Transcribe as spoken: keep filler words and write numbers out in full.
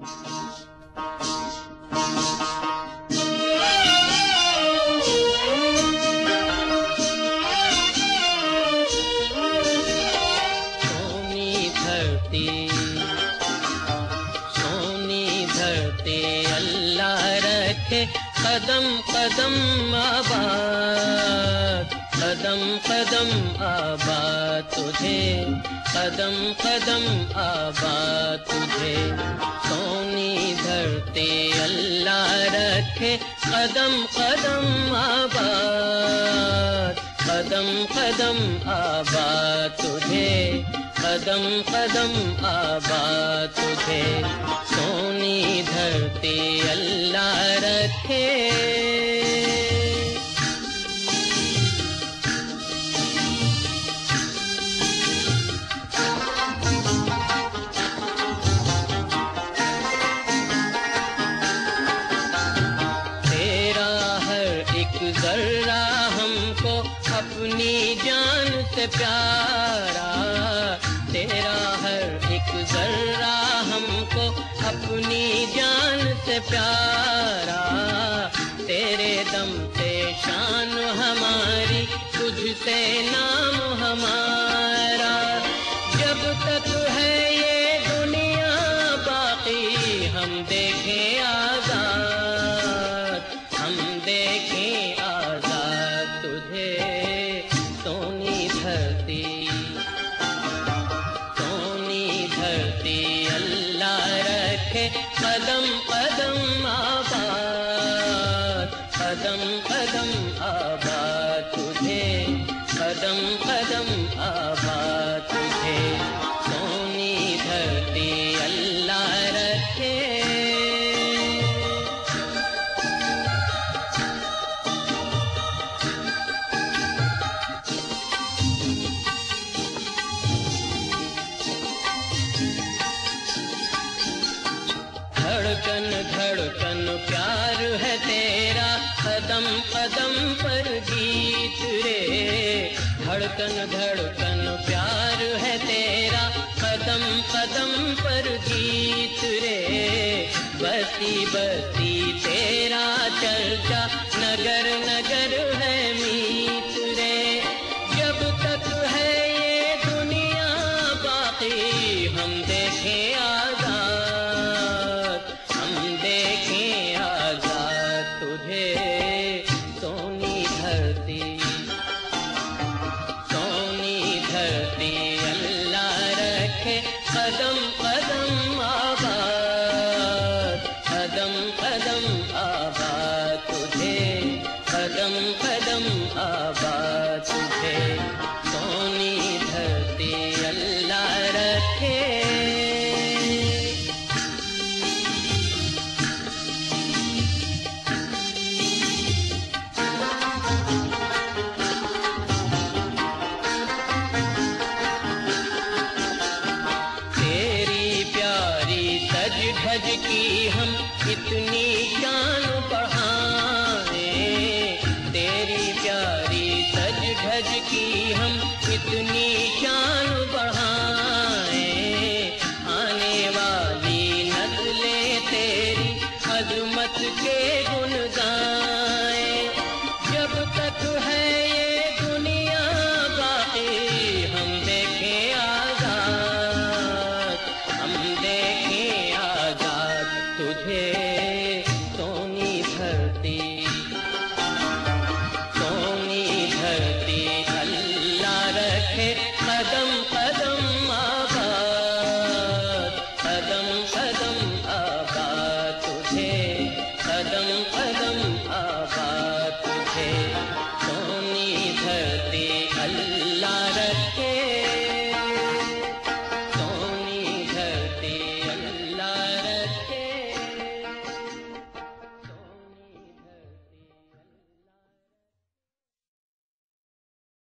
कदम कदम आबाद, कदम कदम आबाद तुझे, कदम कदम आबाद तुझे। सोनी धरती अल्लाह रखे, कदम कदम आबाद, कदम कदम आबाद तुझे, कदम कदम आबाद तुझे। सोनी धरती अल्लाह रखे। तेरा हर एक जर्रा हमको अपनी जान से प्यारा, तेरा हर एक जर्रा हमको अपनी जान से प्यारा। तेरे दम से शान हमारी, तुझसे नाम हमारा। जब तक है ये दुनिया बाकी, हम देखें आजाद, हम देखें आजाद तुझे। सोनी धरती, सोनी धरती अल्लाह रखे, कदम कदम आबाद, कदम कदम आबाद तुझे, कदम कदम आबाद तुझे। सोनी धरती अल्लाह रखे। धड़कन धड़कन प्यार है तेरा, कदम कदम पर गीत रे। धड़कन धड़कन प्यार है तेरा, कदम कदम पर गीत रे। बसी बसी तेरा चर्चा, नगर नगर है मीत रे। जब तक है ये दुनिया बाकी, हम देखें आजाद, हम देखें आजाद तुझे। सोनी धरती, सोनी धरती अल्लाह रखे, कदम कदम आबाद, कदम कदम आबाद तुझे, कदम कदम आबाद तुझे। सोनी धरती अल्लाह रखे। धज की हम इतनी